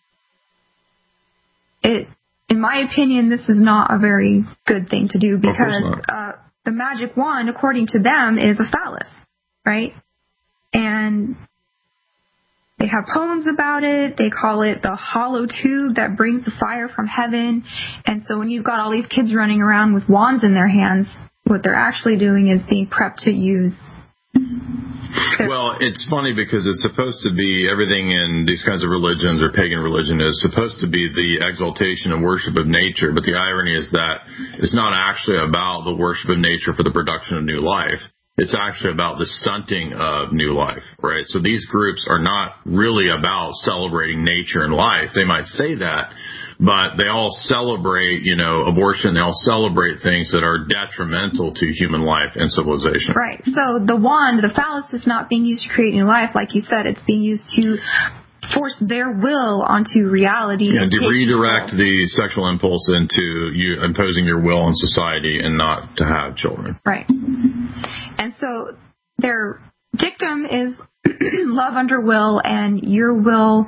in my opinion, this is not a very good thing to do, because the magic wand, according to them, is a phallus, right? And they have poems about it. They call it the hollow tube that brings the fire from heaven. And so when you've got all these kids running around with wands in their hands, what they're actually doing is being prepped to use. Well, it's funny because it's supposed to be, everything in these kinds of religions or pagan religion is supposed to be the exaltation and worship of nature. But the irony is that it's not actually about the worship of nature for the production of new life. It's actually about the stunting of new life, right? So these groups are not really about celebrating nature and life. They might say that, but they all celebrate, abortion. They all celebrate things that are detrimental to human life and civilization. Right. So the wand, the phallus, is not being used to create new life. Like you said, it's being used to force their will onto reality. Yeah, to redirect the sexual impulse into you imposing your will on society and not to have children. Right. And so their dictum is love under will, and your will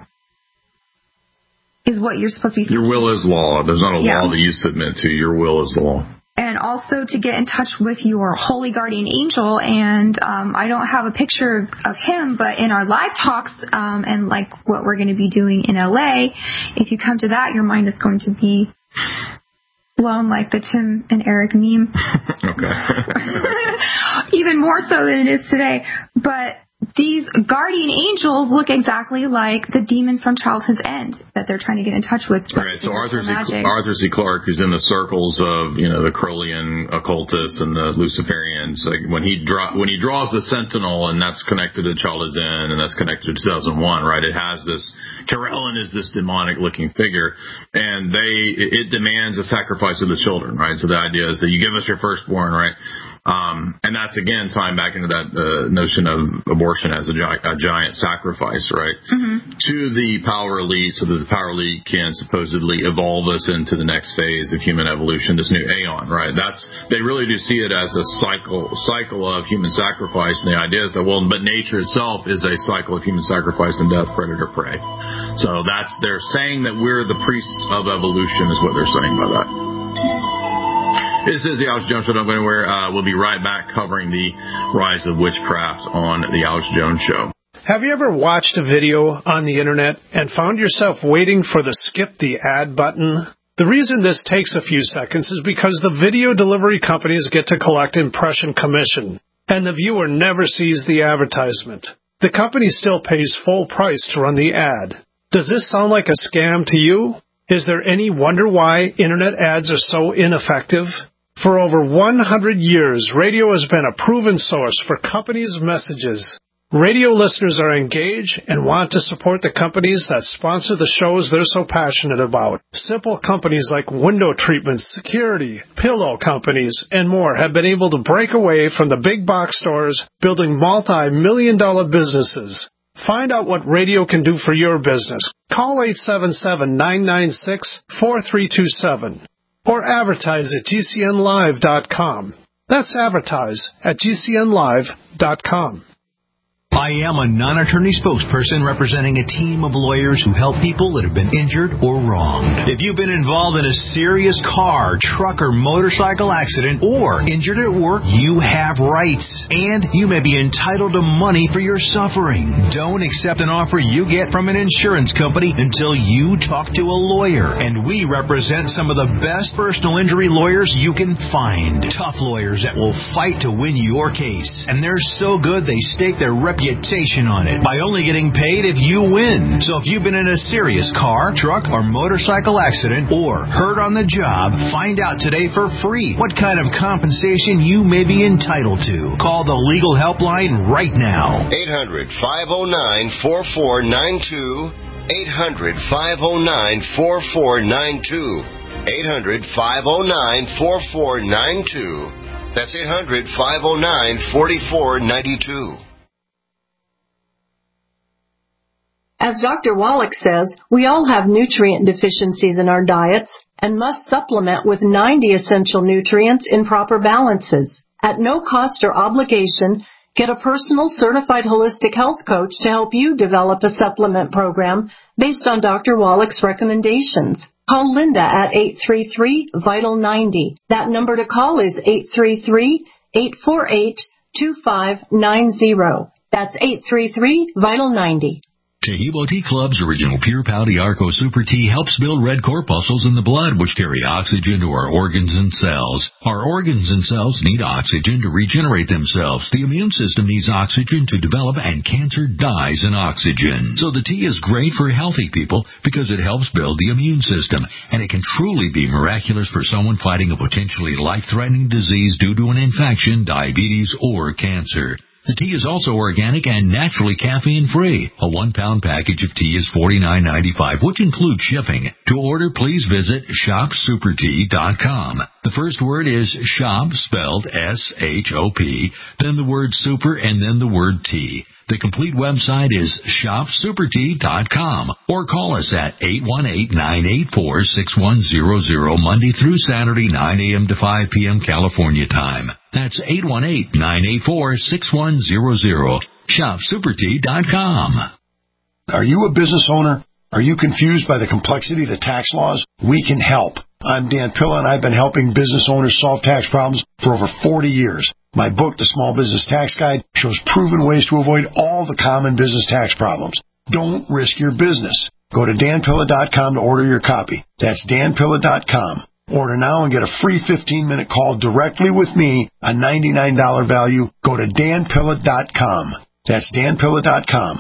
is what you're supposed to be. Your will is law. There's not a law that you submit to. Your will is the law. And also to get in touch with your holy guardian angel. And I don't have a picture of him, but in our live talks and like what we're going to be doing in LA, if you come to that, your mind is going to be blown like the Tim and Eric meme. Okay. Even more so than it is today. But these guardian angels look exactly like the demons from Childhood's End that they're trying to get in touch with. Right. So Arthur C. Clarke, who's in the circles of the Crowleyan occultists and the Luciferians, like when he draws the Sentinel, and that's connected to Childhood's End, and that's connected to 2001, right? It has this Carolyn is this demonic looking figure, and it demands a sacrifice of the children, right? So the idea is that you give us your firstborn, right? And that's again tying back into that notion of abortion as a giant sacrifice, right? Mm-hmm. To the power elite, so that the power elite can supposedly evolve us into the next phase of human evolution, this new aeon, right? They really do see it as a cycle of human sacrifice, and the idea is that but nature itself is a cycle of human sacrifice and death, predator prey. So they're saying that we're the priests of evolution, is what they're saying by that. This is the Alex Jones Show. Don't go anywhere. We'll be right back covering the rise of witchcraft on the Alex Jones Show. Have you ever watched a video on the internet and found yourself waiting for the skip the ad button? The reason this takes a few seconds is because the video delivery companies get to collect impression commission, and the viewer never sees the advertisement. The company still pays full price to run the ad. Does this sound like a scam to you? Is there any wonder why internet ads are so ineffective? For over 100 years, radio has been a proven source for companies' messages. Radio listeners are engaged and want to support the companies that sponsor the shows they're so passionate about. Simple companies like window treatments, security, pillow companies, and more have been able to break away from the big box stores, building multi-million-dollar businesses. Find out what radio can do for your business. Call 877-996-4327 or advertise at GCNlive.com. That's advertise at GCNlive.com. I am a non-attorney spokesperson representing a team of lawyers who help people that have been injured or wronged. If you've been involved in a serious car, truck, or motorcycle accident or injured at work, you have rights, and you may be entitled to money for your suffering. Don't accept an offer you get from an insurance company until you talk to a lawyer, and we represent some of the best personal injury lawyers you can find. Tough lawyers that will fight to win your case, and they're so good they stake their reputation on it by only getting paid if you win. So if you've been in a serious car, truck, or motorcycle accident or hurt on the job, find out today for free what kind of compensation you may be entitled to. Call the legal helpline right now. 800-509-4492. 800-509-4492. 800-509-4492. That's 800-509-4492. As Dr. Wallach says, we all have nutrient deficiencies in our diets and must supplement with 90 essential nutrients in proper balances. At no cost or obligation, get a personal certified holistic health coach to help you develop a supplement program based on Dr. Wallach's recommendations. Call Linda at 833-VITAL-90. That number to call is 833-848-2590. That's 833-VITAL-90. Tahibo Tea Club's original Pure Pau Arco Super Tea helps build red corpuscles in the blood, which carry oxygen to our organs and cells. Our organs and cells need oxygen to regenerate themselves. The immune system needs oxygen to develop, and cancer dies in oxygen. So the tea is great for healthy people because it helps build the immune system, and it can truly be miraculous for someone fighting a potentially life-threatening disease due to an infection, diabetes, or cancer. The tea is also organic and naturally caffeine-free. A 1-pound package of tea is $49.95, which includes shipping. To order, please visit shopsupertea.com. The first word is shop, spelled S-H-O-P, then the word super, and then the word tea. The complete website is shopsupertea.com, or call us at 818-984-6100, Monday through Saturday, 9 a.m. to 5 p.m. California time. That's 818-984-6100. Shopsupertea.com. Are you a business owner? Are you confused by the complexity of the tax laws? We can help. I'm Dan Pilla, and I've been helping business owners solve tax problems for over 40 years. My book, The Small Business Tax Guide, shows proven ways to avoid all the common business tax problems. Don't risk your business. Go to danpilla.com to order your copy. That's danpilla.com. Order now and get a free 15-minute call directly with me, a $99 value. Go to danpilla.com. That's danpilla.com.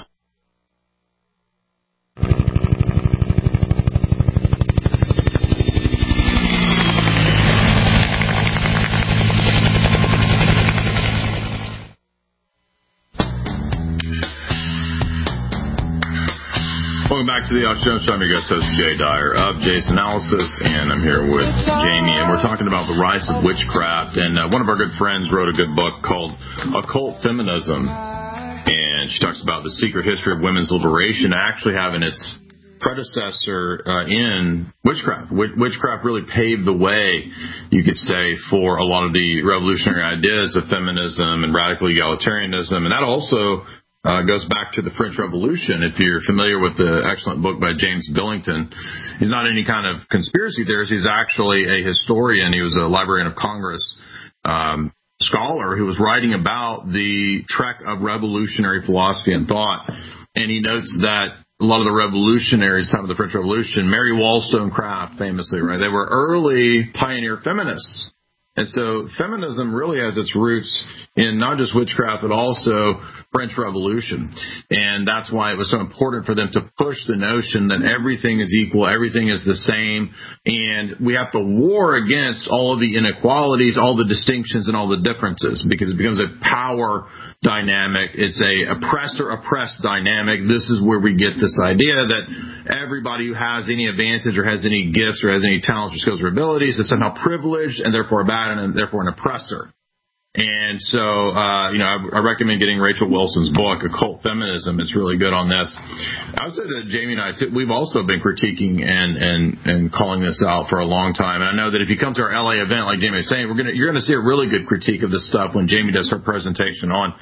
Welcome back to the Alex Jones Show. I'm your guest host, Jay Dyer of Jay's Analysis, and I'm here with Jamie, and we're talking about the rise of witchcraft. And one of our good friends wrote a good book called Occult Feminism, and she talks about the secret history of women's liberation actually having its predecessor in witchcraft. Witchcraft really paved the way, you could say, for a lot of the revolutionary ideas of feminism and radical egalitarianism, and that also goes back to the French Revolution. If you're familiar with the excellent book by James Billington, he's not any kind of conspiracy theorist. He's actually a historian. He was a Librarian of Congress scholar who was writing about the trek of revolutionary philosophy and thought. And he notes that a lot of the revolutionaries, time of the French Revolution, Mary Wollstonecraft famously, right? They were early pioneer feminists. And so feminism really has its roots in not just witchcraft, but also French Revolution. And that's why it was so important for them to push the notion that everything is equal, everything is the same, and we have to war against all of the inequalities, all the distinctions, and all the differences, because it becomes a power dynamic. It's a oppressor-oppressed dynamic. This is where we get this idea that everybody who has any advantage or has any gifts or has any talents or skills or abilities is somehow privileged and therefore bad and therefore an oppressor. And so, I recommend getting Rachel Wilson's book, Occult Feminism. It's really good on this. I would say that Jamie and I, we've also been critiquing and calling this out for a long time. And I know that if you come to our LA event, like Jamie was saying, you're going to see a really good critique of this stuff when Jamie does her presentation on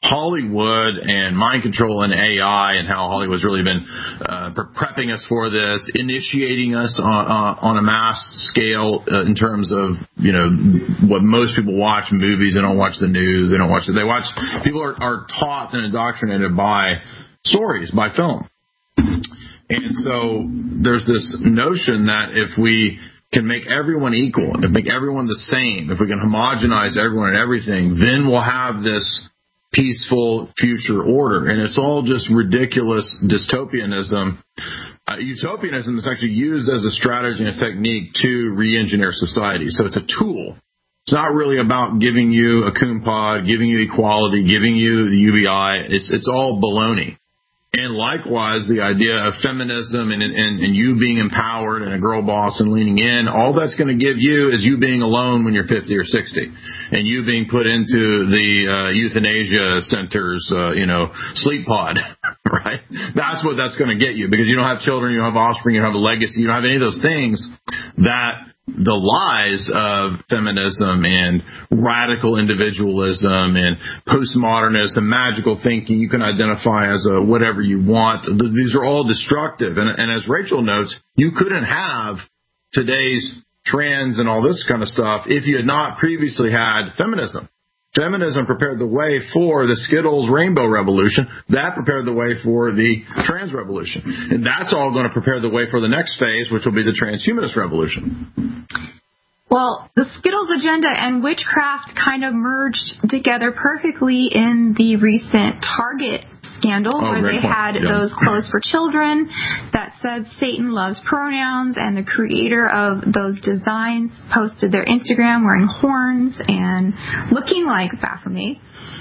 Hollywood and mind control and AI and how Hollywood's really been prepping us for this, initiating us on a mass scale in terms of, what most people watch movies. They don't watch the news. They don't watch it. People are taught and indoctrinated by stories, by film. And so there's this notion that if we can make everyone equal, if make everyone the same, if we can homogenize everyone and everything, then we'll have this peaceful future order. And it's all just ridiculous dystopianism. Utopianism is actually used as a strategy and a technique to re-engineer society. So it's a tool. It's not really about giving you a coon pod, giving you equality, giving you the UBI. It's all baloney. And likewise, the idea of feminism and you being empowered and a girl boss and leaning in, all that's going to give you is you being alone when you're 50 or 60 and you being put into the euthanasia center's, sleep pod, right? That's what that's going to get you, because you don't have children, you don't have offspring, you don't have a legacy, you don't have any of those things that the lies of feminism and radical individualism and postmodernism, magical thinking, you can identify as a whatever you want. These are all destructive. And as Rachel notes, you couldn't have today's trends and all this kind of stuff if you had not previously had feminism. Feminism prepared the way for the Skittles Rainbow Revolution. That prepared the way for the trans revolution. And that's all going to prepare the way for the next phase, which will be the transhumanist revolution. Well, the Skittles agenda and witchcraft kind of merged together perfectly in the recent Target scandal, where they had those clothes for children that said Satan loves pronouns, and the creator of those designs posted their Instagram wearing horns and looking like Baphomet.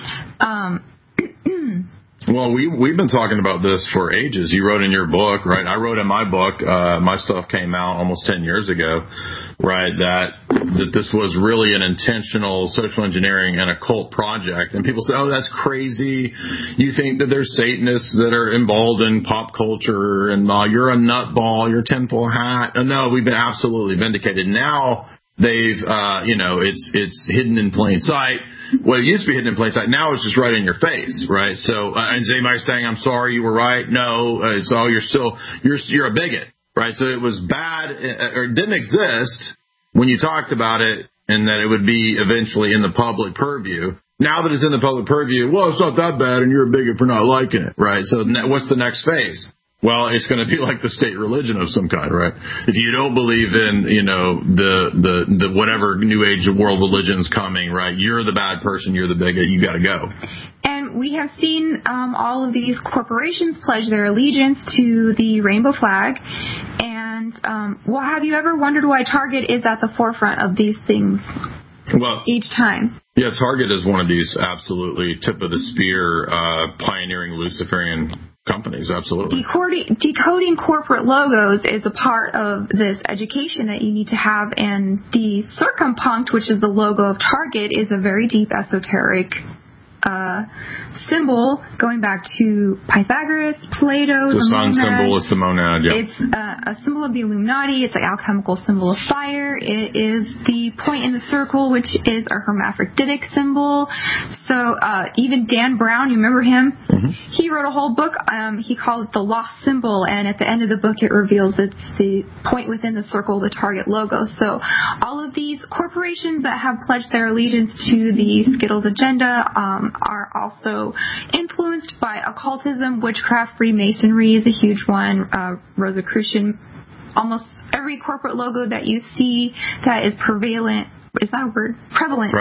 Well, we've been talking about this for ages. You wrote in your book, right? I wrote in my book, my stuff came out almost 10 years ago, right, that this was really an intentional social engineering and occult project. And people say, oh, that's crazy. You think that there's Satanists that are involved in pop culture and you're a nutball, you're a tinfoil hat. No, we've been absolutely vindicated. Now they've, it's hidden in plain sight. Well, it used to be hidden in plain sight. Now it's just right in your face, right? So, and is anybody saying, I'm sorry, you were right? No, it's all, you're a bigot, right? So it was bad, or it didn't exist when you talked about it, and that it would be eventually in the public purview. Now that it's in the public purview, well, it's not that bad, and you're a bigot for not liking it, right? So what's the next phase? Well, it's going to be like the state religion of some kind, right? If you don't believe in, the whatever new age of world religion's coming, right? You're the bad person, you're the bigot, you got to go. And we have seen all of these corporations pledge their allegiance to the rainbow flag. And, have you ever wondered why Target is at the forefront of these things each time? Yeah, Target is one of these absolutely tip of the spear, pioneering Luciferian companies, absolutely. Decoding corporate logos is a part of this education that you need to have, and the circumpunct, which is the logo of Target, is a very deep esoteric symbol going back to Pythagoras, Plato, the sun symbol is the monad. Yeah. It's a symbol of the Illuminati. It's an alchemical symbol of fire. It is the point in the circle, which is a hermaphroditic symbol. So even Dan Brown, you remember him? Mm-hmm. He wrote a whole book. He called it The Lost Symbol, and at the end of the book it reveals it's the point within the circle, the Target logo. So all of these corporations that have pledged their allegiance to the Skittles agenda are also influenced by occultism. Witchcraft, Freemasonry is a huge one. Rosicrucian. Almost every corporate logo that you see that is prevalent, is that a word? Prevalent.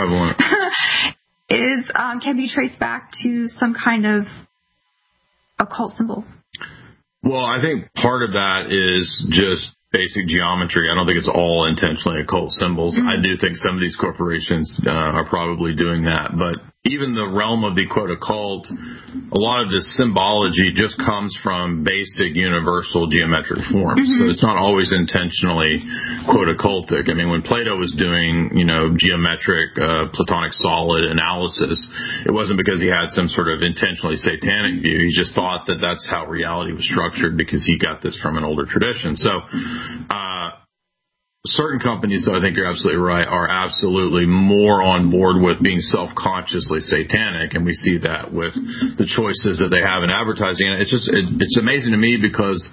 Can be traced back to some kind of occult symbol. Well, I think part of that is just basic geometry. I don't think it's all intentionally occult symbols. Mm-hmm. I do think some of these corporations are probably doing that, but even the realm of the quote occult, a lot of this symbology just comes from basic universal geometric forms. Mm-hmm. So it's not always intentionally quote occultic. I mean, when Plato was doing, geometric Platonic solid analysis, it wasn't because he had some sort of intentionally satanic view. He just thought that that's how reality was structured because he got this from an older tradition. So, certain companies, I think you're absolutely right, are absolutely more on board with being self-consciously satanic, and we see that with the choices that they have in advertising. And it's amazing to me because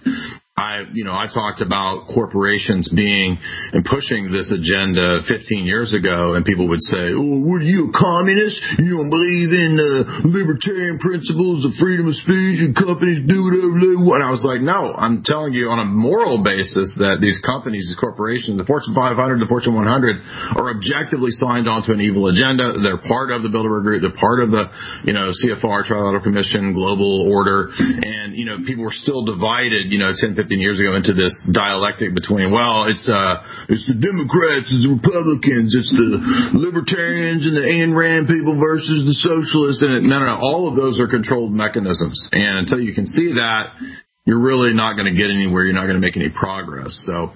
I talked about corporations being and pushing this agenda 15 years ago, and people would say, "Oh, what are you, a communist? You don't believe in libertarian principles of freedom of speech and companies do whatever they want?" And I was like, no, I'm telling you on a moral basis that these companies, these corporations, the Fortune 500, the Fortune 100, are objectively signed onto an evil agenda. They're part of the Bilderberg Group. They're part of the, CFR, Trilateral Commission, Global Order. And, people were still divided, 10, 15 years ago into this dialectic between, it's the Democrats, it's the Republicans, it's the libertarians and the Ayn Rand people versus the socialists. And no, all of those are controlled mechanisms. And until you can see that, you're really not going to get anywhere. You're not going to make any progress. So,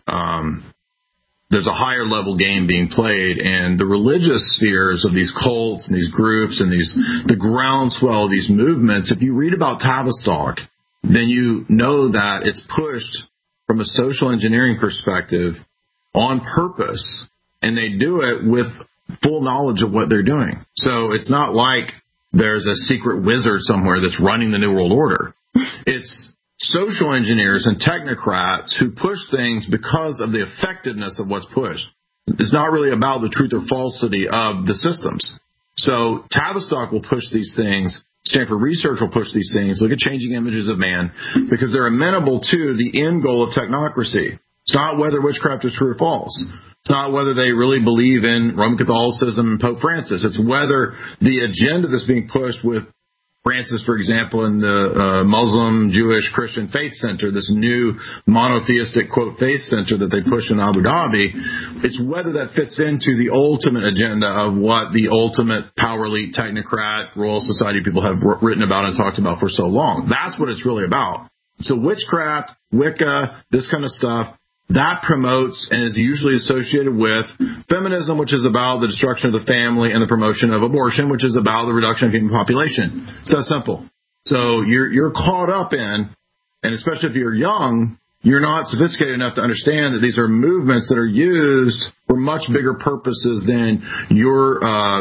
there's a higher level game being played, and the religious spheres of these cults and these groups and the groundswell of these movements, if you read about Tavistock, then you know that it's pushed from a social engineering perspective on purpose, and they do it with full knowledge of what they're doing. So it's not like there's a secret wizard somewhere that's running the New World Order. It's social engineers and technocrats who push things because of the effectiveness of what's pushed. It's not really about the truth or falsity of the systems. So Tavistock will push these things. Stanford Research will push these things. Look at Changing Images of Man, because they're amenable to the end goal of technocracy. It's not whether witchcraft is true or false. It's not whether they really believe in Roman Catholicism and Pope Francis. It's whether the agenda that's being pushed with Francis, for example, in the Muslim, Jewish, Christian Faith Center, this new monotheistic, quote, faith center that they push in Abu Dhabi, it's whether that fits into the ultimate agenda of what the ultimate power elite, technocrat, Royal Society people have written about and talked about for so long. That's what it's really about. So witchcraft, Wicca, this kind of stuff, that promotes and is usually associated with feminism, which is about the destruction of the family, and the promotion of abortion, which is about the reduction of human population. It's that simple. So you're caught up in, and especially if you're young, you're not sophisticated enough to understand that these are movements that are used for much bigger purposes than your,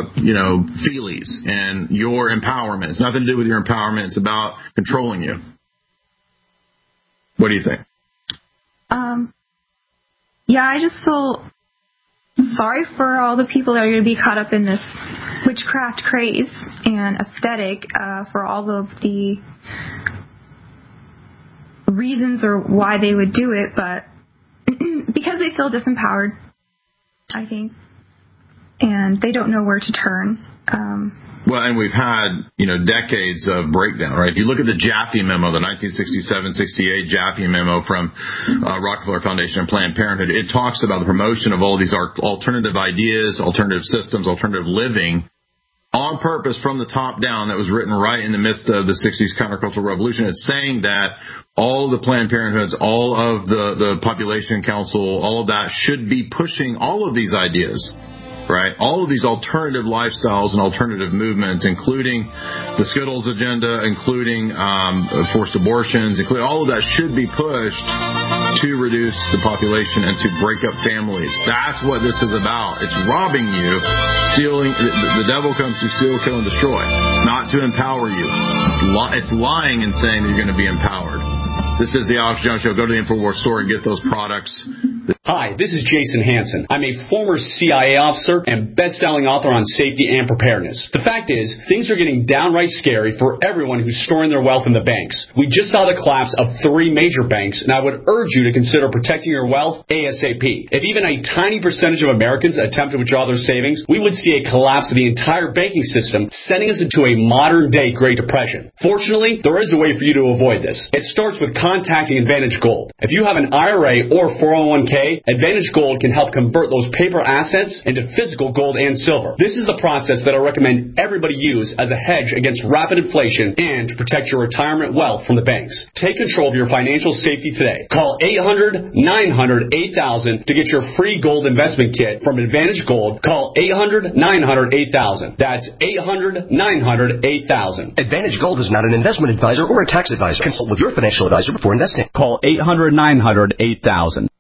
feelies and your empowerment. It's nothing to do with your empowerment. It's about controlling you. What do you think? I just feel sorry for all the people that are going to be caught up in this witchcraft craze and aesthetic, for all of the reasons or why they would do it, but because they feel disempowered, I think, and they don't know where to turn. Well, and we've had, decades of breakdown, right? If you look at the Jaffe memo, the 1967-68 Jaffe memo from Rockefeller Foundation and Planned Parenthood, it talks about the promotion of all these alternative ideas, alternative systems, alternative living on purpose from the top down. That was written right in the midst of the 60s countercultural revolution. It's saying that all of the Planned Parenthoods, all of the Population Council, all of that should be pushing all of these ideas. Right, all of these alternative lifestyles and alternative movements, including the Skittles agenda, including forced abortions, including all of that, should be pushed to reduce the population and to break up families. That's what this is about. It's robbing you, stealing. The devil comes to steal, kill, and destroy, not to empower you. It's lying and saying that you're going to be empowered. This is the Alex Jones Show. Go to the InfoWars store and get those products. Hi, this is Jason Hansen. I'm a former CIA officer and best-selling author on safety and preparedness. The fact is, things are getting downright scary for everyone who's storing their wealth in the banks. We just saw the collapse of 3 major banks, and I would urge you to consider protecting your wealth ASAP. If even a tiny percentage of Americans attempt to withdraw their savings, we would see a collapse of the entire banking system, sending us into a modern-day Great Depression. Fortunately, there is a way for you to avoid this. It starts with contacting Advantage Gold. If you have an IRA or 401k, Advantage Gold can help convert those paper assets into physical gold and silver. This is the process that I recommend everybody use as a hedge against rapid inflation and to protect your retirement wealth from the banks. Take control of your financial safety today. Call 800-900-8000 to get your free gold investment kit from Advantage Gold. Call 800-900-8000. That's 800-900-8000. Advantage Gold is not an investment advisor or a tax advisor. Consult with your financial advisor before investing. Call 800-900-8000.